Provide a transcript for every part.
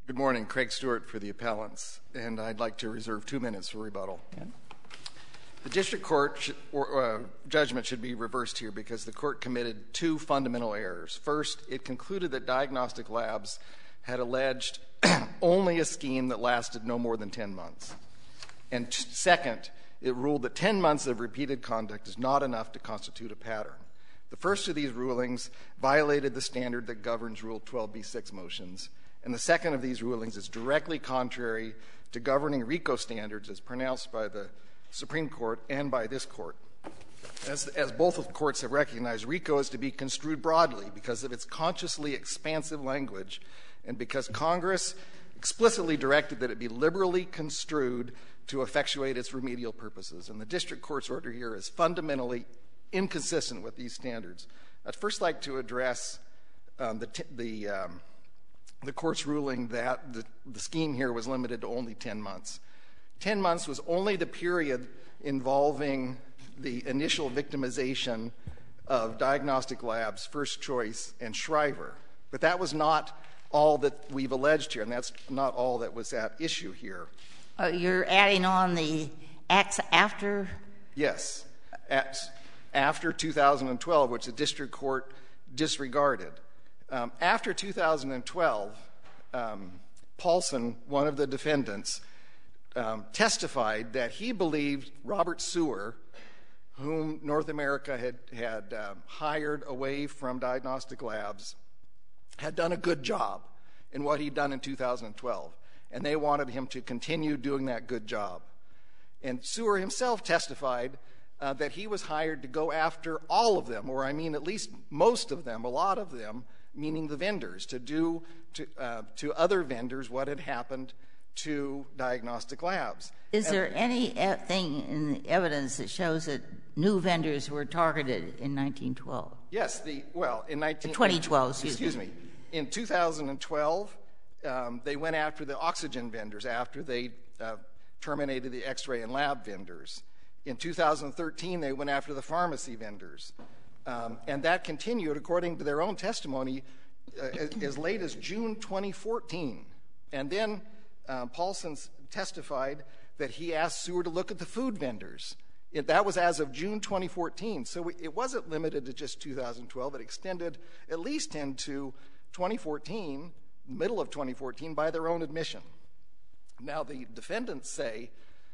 Good morning. Craig Stewart for the appellants, and I'd like to reserve 2 minutes for rebuttal. Okay. The district court judgment should be reversed here because the court committed two fundamental errors. First, it concluded that Diagnostic Labs had alleged only a scheme that lasted no more than 10 months. And second, it ruled that 10 months of repeated conduct is not enough to constitute a pattern. The first of these rulings violated the standard that governs Rule 12b-6 motions, and the second of these rulings is directly contrary to governing RICO standards as pronounced by the Supreme Court and by this court. As both of the courts have recognized, RICO is to be construed broadly because of its consciously expansive language and because Congress explicitly directed that it be liberally construed to effectuate its remedial purposes. And the district court's order here is fundamentally inconsistent with these standards. I'd first like to address the court's ruling that the scheme here was limited to only 10 months. 10 months was only the period involving the initial victimization of Diagnostic Labs, First Choice, and Shriver. But that was not all that we've alleged here, and that's not all that was at issue here. You're adding on the acts after? Yes. After 2012, which the district court disregarded. After 2012, Paulson, one of the defendants, testified that he believed Robert Sewer, whom North America had hired away from Diagnostic Labs, had done a good job in what he'd done in 2012, and they wanted him to continue doing that good job. And Sewer himself testified that he was hired to go after all of them, or I mean at least most of them, a lot of them, meaning the vendors, to do to other vendors what had happened to Diagnostic Labs. Is there anything in the evidence that shows that new vendors were targeted in 1912? Yes. In 2012, excuse me. In 2012, they went after the oxygen vendors after they terminated the X-ray and lab vendors. In 2013, they went after the pharmacy vendors. And that continued, according to their own testimony, as late as June 2014. And then Paulson testified that he asked Sewer to look at the food vendors. That was as of June 2014. So it wasn't limited to just 2012. It extended at least into 2014, middle of 2014, by their own admission. Now, the defendants say,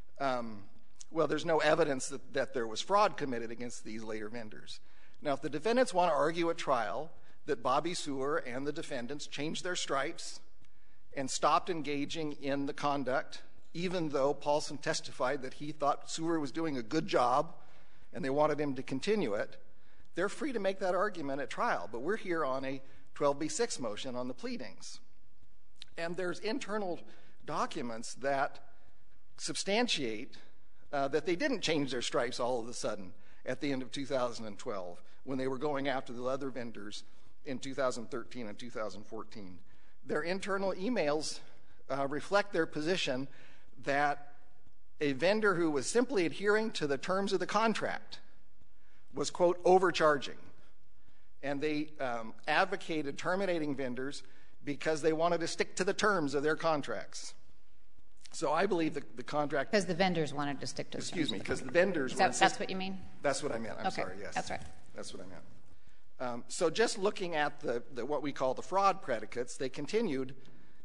well, there's no evidence that there was fraud committed against these later vendors. Now, if the defendants want to argue at trial that Bobby Sewer and the defendants changed their stripes and stopped engaging in the conduct, even though Paulson testified that he thought Sewer was doing a good job and they wanted him to continue it, they're free to make that argument at trial. But we're here on a 12b-6 motion on the pleadings. And there's internal documents that substantiate that they didn't change their stripes all of a sudden at the end of 2012 when they were going after the other vendors in 2013 and 2014. Their internal emails reflect their position that a vendor who was simply adhering to the terms of the contract was, quote, overcharging. And they advocated terminating vendors because they wanted to stick to the terms of their contracts. So I believe the contract... Because the vendors wanted to stick to the terms. Excuse me, because the vendors... That's what you mean? That's what I meant. I'm sorry, yes. That's right. That's what I meant. So just looking at what we call the fraud predicates, they continued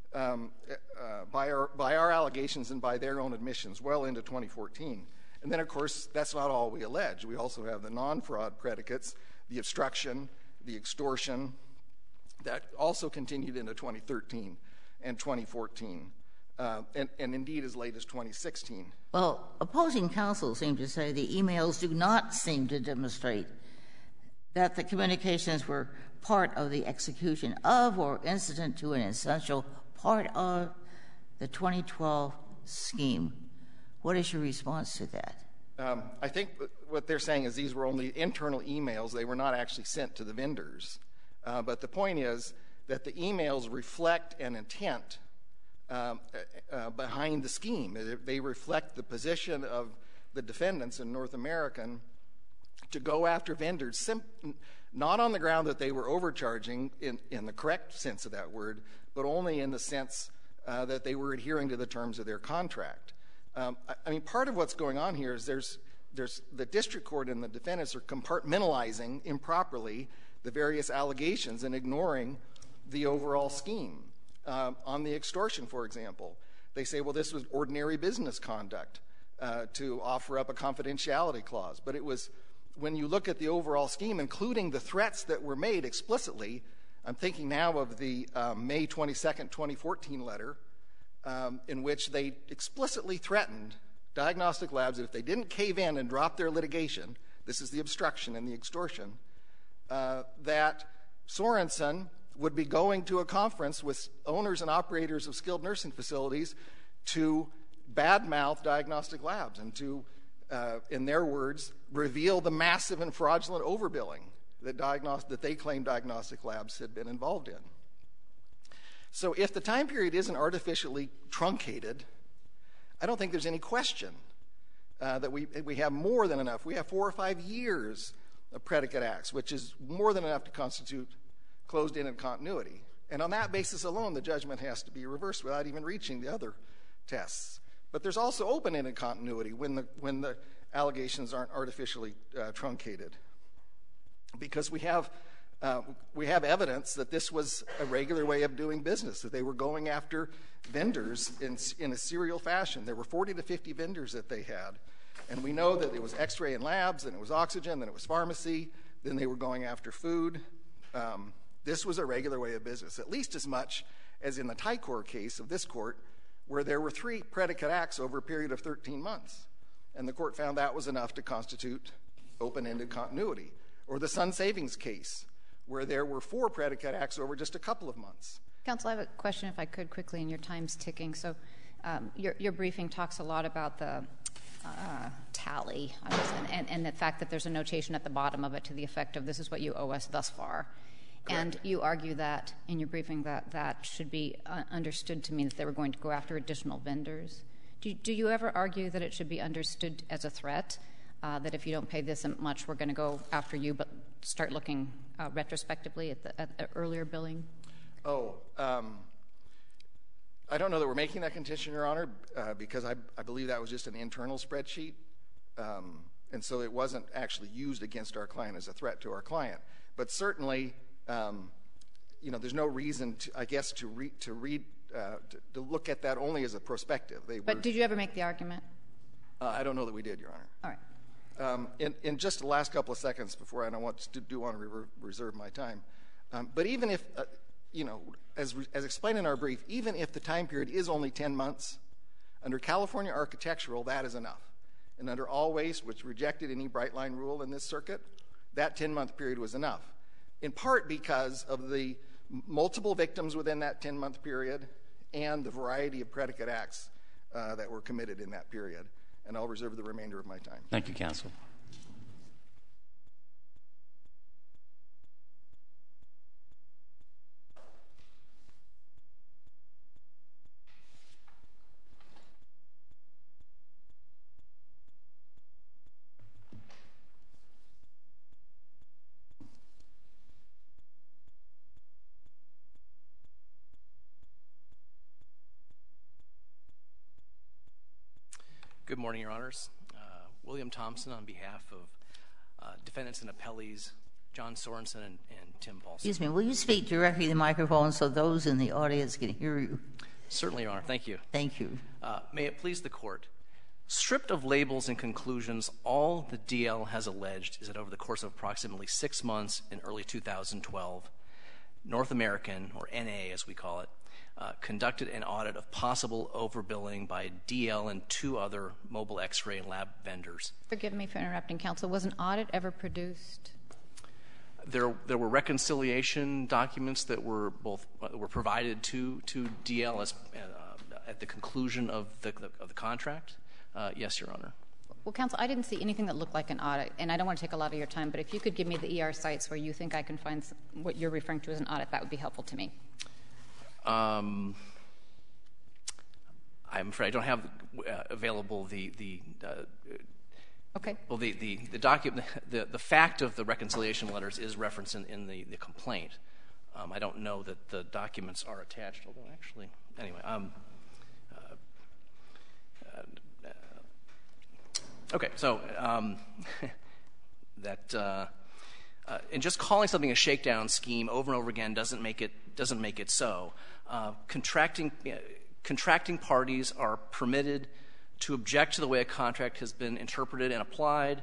by our allegations and by their own admissions well into 2014. And then, of course, that's not all we allege. We also have the non-fraud predicates, the obstruction, the extortion, that also continued into 2013 and 2014, and indeed as late as 2016. Well, opposing counsel seem to say the emails do not seem to demonstrate that the communications were part of the execution of or incident to an essential part of the 2012 scheme. What is your response to that? I think what they're saying is these were only internal emails. They were not actually sent to the vendors. But the point is that the emails reflect an intent behind the scheme. They reflect the position of the defendants in North American to go after vendors, not on the ground that they were overcharging in the correct sense of that word, but only in the sense that they were adhering to the terms of their contract. I mean, part of what's going on here is there's the district court and the defendants are compartmentalizing improperly the various allegations and ignoring the overall scheme. On the extortion, for example, they say, well, this was ordinary business conduct to offer up a confidentiality clause. But it was, when you look at the overall scheme, including the threats that were made explicitly, I'm thinking now of the May 22nd, 2014 letter, in which they explicitly threatened diagnostic labs that if they didn't cave in and drop their litigation, this is the obstruction and the extortion, that Sorensen would be going to a conference with owners and operators of skilled nursing facilities to badmouth diagnostic labs and to, in their words, reveal the massive and fraudulent overbilling that they claim diagnostic labs had been involved in. So if the time period isn't artificially truncated, I don't think there's any question that we have more than enough. We have 4 or 5 years of predicate acts, which is more than enough to constitute closed-ended continuity. And on that basis alone, the judgment has to be reversed without even reaching the other tests. But there's also open-ended continuity when the allegations aren't artificially truncated, because we have evidence that this was a regular way of doing business, that they were going after vendors in a serial fashion. There were 40 to 50 vendors that they had. And we know that it was X-ray and labs, then it was oxygen, then it was pharmacy, then they were going after food. This was a regular way of business, at least as much as in the Tycor case of this court, where there were 3 predicate acts over a period of 13 months. And the court found that was enough to constitute open-ended continuity. Or the Sun Savings case, where there were 4 predicate acts over just a couple of months. Counsel, I have a question, if I could, quickly, and your time's ticking. So your briefing talks a lot about the tally and the fact that there's a notation at the bottom of it to the effect of this is what you owe us thus far. Correct. And you argue that in your briefing that should be understood to mean that they were going to go after additional vendors. Do you ever argue that it should be understood as a threat, that if you don't pay this much, we're going to go after you, but start looking retrospectively at the earlier billing? I don't know that we're making that contention, Your Honor, because I believe that was just an internal spreadsheet. And so it wasn't actually used against our client as a threat to our client. But certainly, there's no reason, to look at that only as a prospective. But did you ever make the argument? I don't know that we did, Your Honor. All right. In just the last couple of seconds before I want to reserve my time, but even if, as explained in our brief, even if the time period is only 10 months, under California architectural, that is enough. And under All Waste, which rejected any bright line rule in this circuit, that 10-month period was enough, in part because of the multiple victims within that 10-month period and the variety of predicate acts that were committed in that period. And I'll reserve the remainder of my time. Thank you, counsel. Good morning, Your Honors. William Thompson on behalf of defendants and appellees John Sorensen and Tim Paulson. Excuse me, will you speak directly to the microphone so those in the audience can hear you? Certainly, Your Honor. Thank you. Thank you. May it please the Court. Stripped of labels and conclusions, all the DL has alleged is that over the course of approximately 6 months in early 2012, North American, or NA as we call it, conducted an audit of possible overbilling by DL and 2 other mobile X-ray and lab vendors. Forgive me for interrupting, counsel. Was an audit ever produced? There were reconciliation documents that were provided to DL at the conclusion of the contract. Yes, Your Honor. Well, counsel, I didn't see anything that looked like an audit, and I don't want to take a lot of your time, but if you could give me the ER sites where you think I can find what you're referring to as an audit, that would be helpful to me. I'm afraid I don't have available Okay. Well, the document, the fact of the reconciliation letters is referenced in the complaint. I don't know that the documents are attached, although actually, anyway. Okay, so and just calling something a shakedown scheme over and over again doesn't make it so. Contracting parties are permitted to object to the way a contract has been interpreted and applied,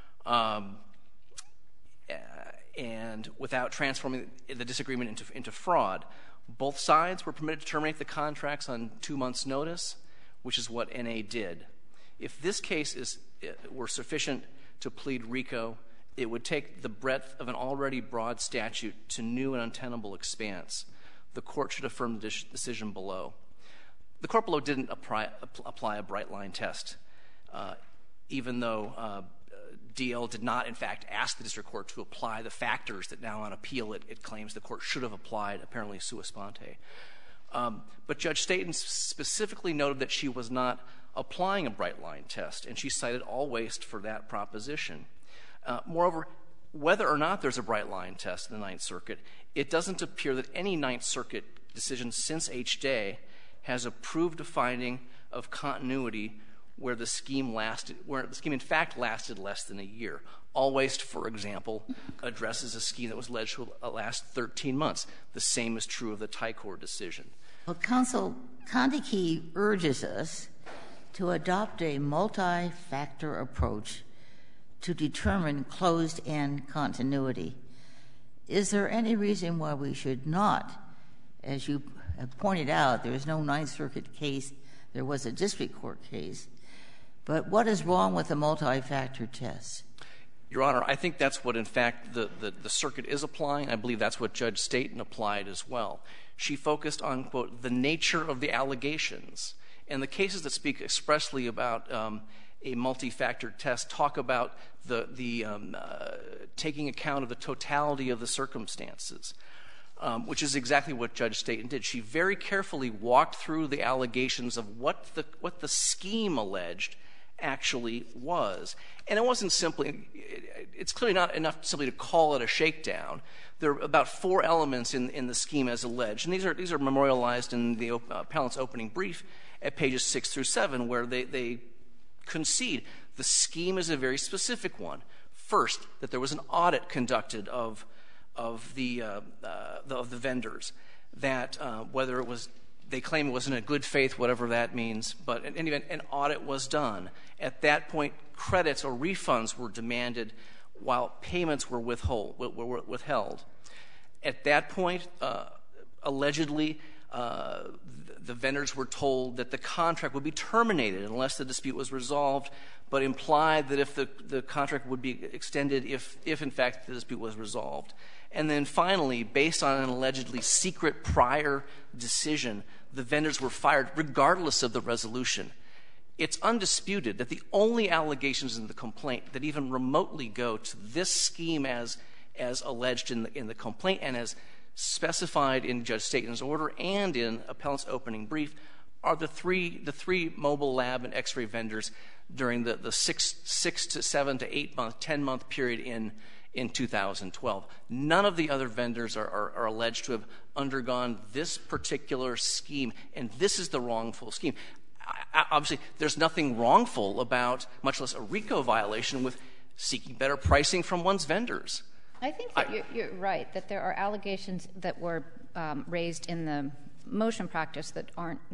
and without transforming the disagreement into fraud. Both sides were permitted to terminate the contracts on 2 months' notice, which is what NA did. If this case were sufficient to plead RICO, it would take the breadth of an already broad statute to new and untenable expanse. The court should affirm the decision below. The court below didn't apply a bright-line test, even though DL did not, in fact, ask the district court to apply the factors that now on appeal it claims the court should have applied, apparently sua sponte. But Judge Staten specifically noted that she was not applying a bright-line test, and she cited all waste for that proposition. Moreover, whether or not there's a bright-line test in the Ninth Circuit, it doesn't appear that any Ninth Circuit decision since H. Day has approved a finding of continuity where the scheme in fact lasted less than a year. All waste, for example, addresses a scheme that was alleged to last 13 months. The same is true of the Tycor decision. Well, Counsel, Kandiki urges us to adopt a multi-factor approach to determine closed-end continuity. Is there any reason why we should not? As you have pointed out, there is no Ninth Circuit case. There was a district court case. But what is wrong with the multi-factor test? Your Honor, I think that's what, in fact, the circuit is applying. I believe that's what Judge Staten applied as well. She focused on, quote, the nature of the allegations. And the cases that speak expressly about a multi-factor test talk about the taking account of the totality of the circumstances, which is exactly what Judge Staten did. She very carefully walked through the allegations of what the scheme alleged actually was. And it wasn't simply, it's clearly not enough simply to call it a shakedown. There are about 4 elements in the scheme as alleged. And these are memorialized in the appellant's opening brief at pages 6 through 7, where they concede the scheme is a very specific one. First, that there was an audit conducted of the vendors, that whether it was, they claim it was in a good faith, whatever that means, but in any event, an audit was done. At that point, credits or refunds were demanded while payments were withheld. At that point, allegedly, the vendors were told that the contract would be terminated unless the dispute was resolved, but implied that if the contract would be extended if in fact the dispute was resolved. And then finally, based on an allegedly secret prior decision, the vendors were fired regardless of the resolution. It's undisputed that the only allegations in the complaint that even remotely go to this scheme as alleged in the complaint and as specified in Judge Staten's order and in appellant's opening brief are the three mobile lab and X-ray vendors during the 6 to 7 to 8 month, 10-month period in 2012. None of the other vendors are alleged to have undergone this particular scheme, and this is the wrongful scheme. Obviously, there's nothing wrongful about, much less a RICO violation, with seeking better pricing from one's vendors. I think that you're right, that there are allegations that were raised in the motion practice that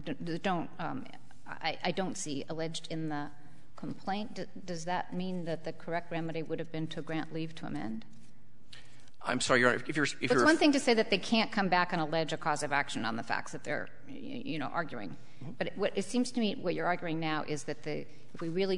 I don't see alleged in the complaint. Does that mean that the correct remedy would have been to grant leave to amend? I'm sorry, Your Honor, if you're It's one thing to say that they can't come back and allege a cause of action on the facts that they're, arguing. But it seems to me what you're arguing now is that if we really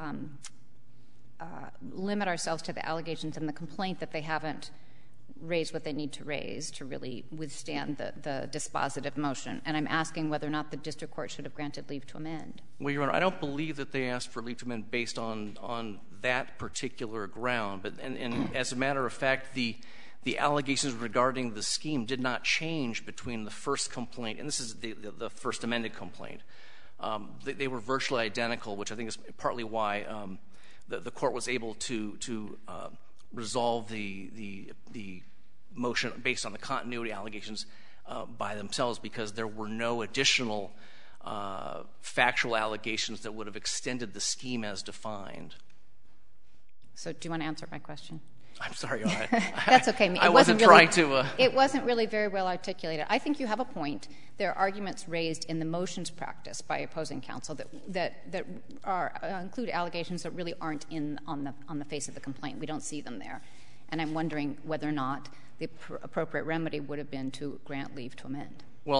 limit ourselves to the allegations in the complaint, that they haven't raised what they need to raise to really withstand the dispositive motion. And I'm asking whether or not the district court should have granted leave to amend. Well, Your Honor, I don't believe that they asked for leave to amend based on that particular ground. But and as a matter of fact, the allegations regarding the scheme did not change between the first complaint, and this is the first amended complaint. They were virtually identical, which I think is partly why the court was able to resolve the motion based on the continuity allegations by themselves, because there were no additional factual allegations that would have extended the scheme as defined. So do you want to answer my question? I'm sorry. That's okay. I wasn't trying to. It wasn't really very well articulated. I think you have a point. There are arguments raised in the motions practice by opposing counsel that include allegations that really aren't on the face of the complaint. We don't see them there, and I'm wondering whether or not the appropriate remedy would have been to grant leave to amend. Well,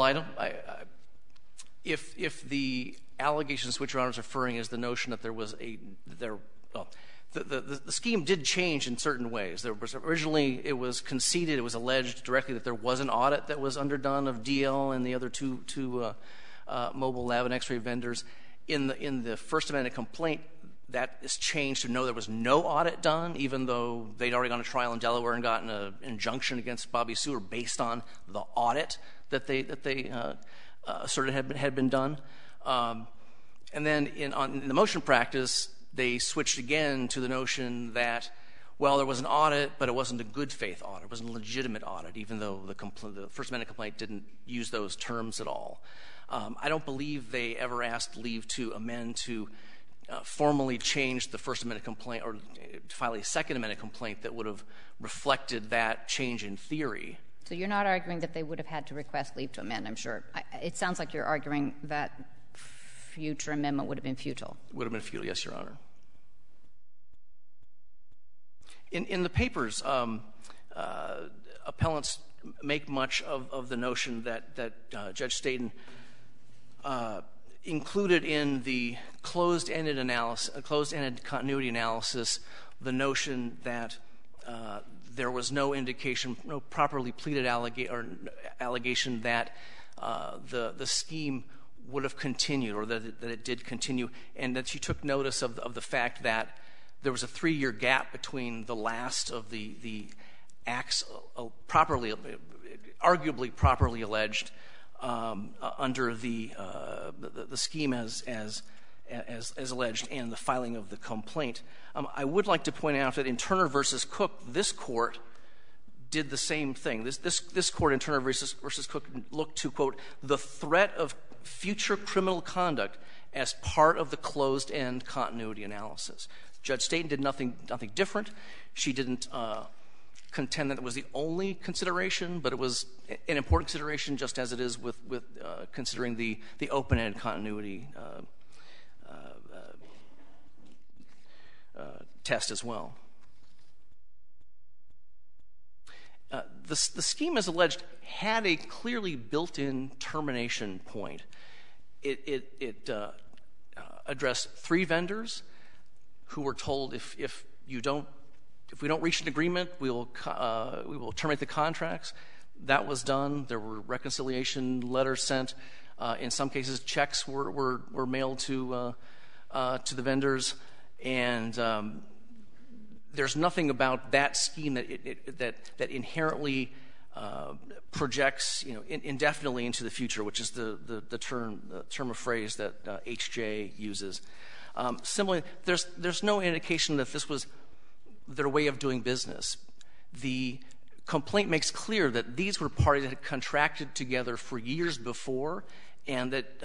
if the allegations to which Your Honor is referring is the notion that there was the scheme did change in certain ways. There was originally, it was conceded, it was alleged directly that there was an audit that was underdone of DL and the other two mobile lab and X-ray vendors. In the First Amendment complaint, that is changed to know there was no audit done, even though they'd already gone to trial in Delaware and gotten an injunction against Bobby Sewer based on the audit that they asserted had been done. And then in the motion practice, they switched again to the notion that, well, there was an audit, but it wasn't a good faith audit. It wasn't a legitimate audit, even though the First Amendment complaint didn't use those terms at all. I don't believe they ever asked leave to amend to formally change the First Amendment complaint or to file a Second Amendment complaint that would have reflected that change in theory. So you're not arguing that they would have had to request leave to amend, I'm sure. It sounds like you're arguing that future amendment would have been futile. Would have been futile, yes, Your Honor. In the papers, appellants make much of the notion that Judge Staten included in the closed-ended continuity analysis the notion that there was no indication, no properly pleaded allegation that the scheme would have continued or that it did continue, and that she took notice of the fact that there was a 3-year gap between the last of the acts arguably properly alleged under the scheme as alleged and the filing of the complaint. I would like to point out that in Turner v. Cook, this court did the same thing. This court in Turner v. Cook looked to, quote, the threat of future criminal conduct as part of the closed-end continuity analysis. Judge Staten did nothing different. She didn't contend that it was the only consideration, but it was an important consideration, just as it is with considering the open-end continuity test as well. The scheme, as alleged, had a clearly built-in termination point. It addressed 3 vendors who were told if we don't reach an agreement, we will terminate the contracts. That was done. There were reconciliation letters sent. In some cases, checks were mailed to the vendors, and there's nothing about that scheme that inherently projects, indefinitely into the future, which is the term of phrase that H.J. uses. Similarly, there's no indication that this was their way of doing business. The complaint makes clear that these were parties that had contracted together for years before, and that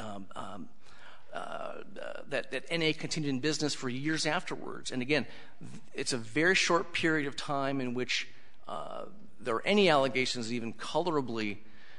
NA continued in business for years afterwards. And again, it's a very short period of time in which there are any allegations that even colorably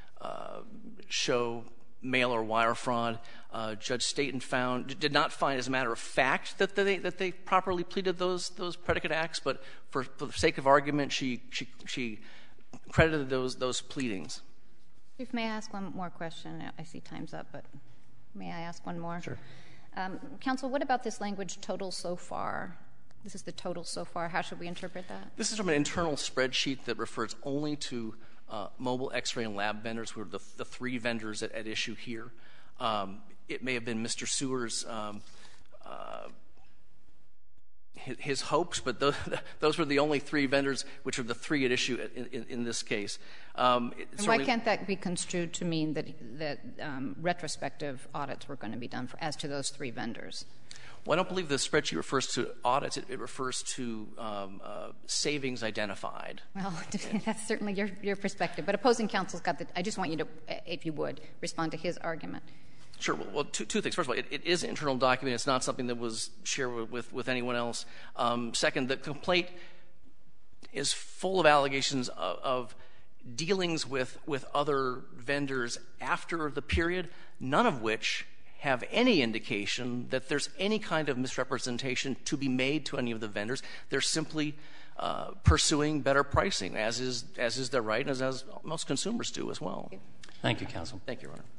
show mail or wire fraud. Judge Staten did not find, as a matter of fact, that they properly pleaded those predicate acts, but for the sake of argument, she credited those pleadings. If may I ask one more question? I see time's up, but may I ask one more? Sure. Counsel, what about this language, total so far? This is the total so far. How should we interpret that? This is from an internal spreadsheet that refers only to mobile X-ray and lab vendors, who are the 3 vendors at issue here. It may have been Mr. Sewer's his hopes, but those were the only 3 vendors, which are the 3 at issue in this case. And why can't that be construed to mean that retrospective audits were going to be done as to those 3 vendors? Well, I don't believe the spreadsheet refers to audits. It refers to savings identified. Well, that's certainly your perspective. But opposing counsel's got I just want you to, if you would, respond to his argument. Sure. Well, two things. First of all, it is an internal document. It's not something that was shared with anyone else. Second, the complaint is full of allegations of dealings with other vendors after the period, none of which have any indication that there's any kind of misrepresentation to be made to any of the vendors. They're simply pursuing better pricing, as is their right, and as most consumers do as well. Thank you, counsel. Thank you, Your Honor.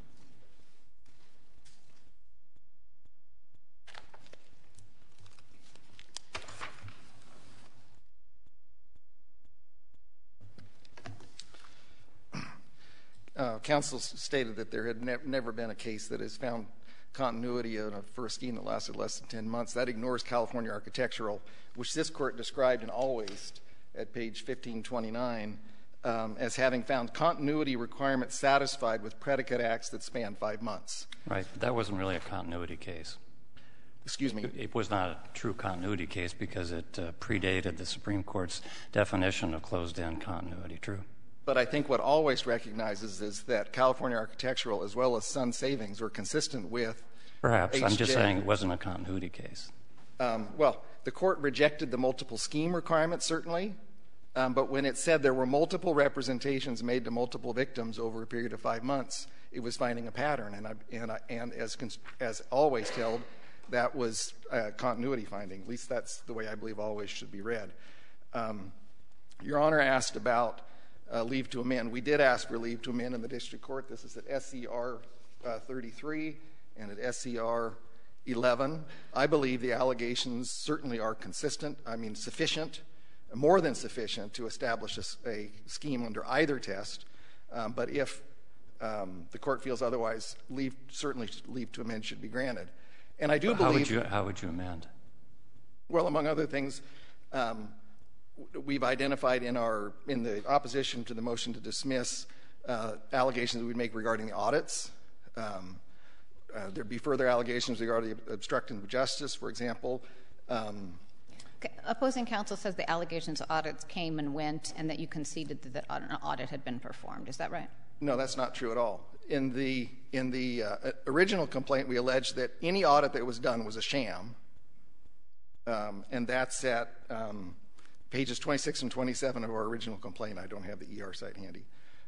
Counsel stated that there had never been a case that has found continuity for a scheme that lasted less than 10 months. That ignores California Architectural, which this court described in Always at page 1529 as having found continuity requirements satisfied with predicate acts that span 5 months. Right. But that wasn't really a continuity case. Excuse me? It was not a true continuity case because it predated the Supreme Court's definition of closed-end continuity. True. But I think what Always recognizes is that California Architectural, as well as Sun Savings, were consistent with Perhaps. HJ. I'm just saying it wasn't a continuity case. Well, the court rejected the multiple scheme requirement, certainly, but when it said there were multiple representations made to multiple victims over a period of 5 months, it was finding a pattern. And as Always held, that was a continuity finding. At least that's the way I believe Always should be read. Your Honor asked about leave to amend. We did ask for leave to amend in the district court. This is at SCR 33 and at SCR 11. I believe the allegations certainly are consistent, sufficient, more than sufficient to establish a scheme under either test. But if the court feels otherwise, certainly leave to amend should be granted. And I do believe... How would you amend? Well, among other things, we've identified in the opposition to the motion to dismiss allegations that we'd make regarding the audits. There'd be further allegations regarding obstruction of justice, for example. Opposing counsel says the allegations of audits came and went and that you conceded that an audit had been performed. Is that right? No, that's not true at all. In the original complaint, we alleged that any audit that was done was a sham, and that's at pages 26 and 27 of our original complaint. I don't have the ER site handy.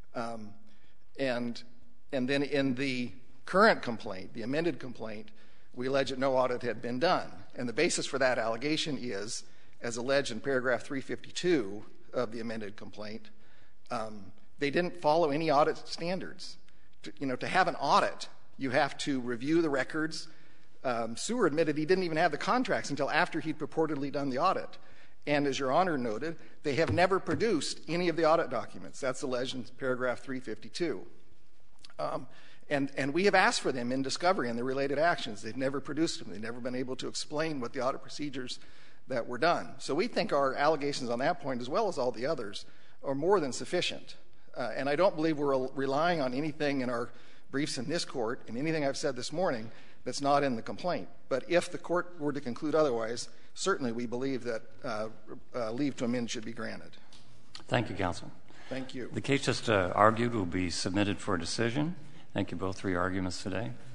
And then in the current complaint, the amended complaint, we allege that no audit had been done. And the basis for that allegation is, as alleged in paragraph 352 of the amended complaint, they didn't follow any audit standards. To have an audit, you have to review the records. Seward admitted he didn't even have the contracts until after he'd purportedly done the audit. And as Your Honor noted, they have never produced any of the audit documents. That's alleged in paragraph 352. And we have asked for them in discovery and the related actions. They've never produced them. They've never been able to explain what the audit procedures that were done. So we think our allegations on that point, as well as all the others, are more than sufficient. And I don't believe we're relying on anything in our briefs in this court and anything I've said this morning that's not in the complaint. But if the court were to conclude otherwise, certainly we believe that leave to amend should be granted. Thank you, counsel. Thank you. The case just argued will be submitted for a decision. Thank you both for your arguments today.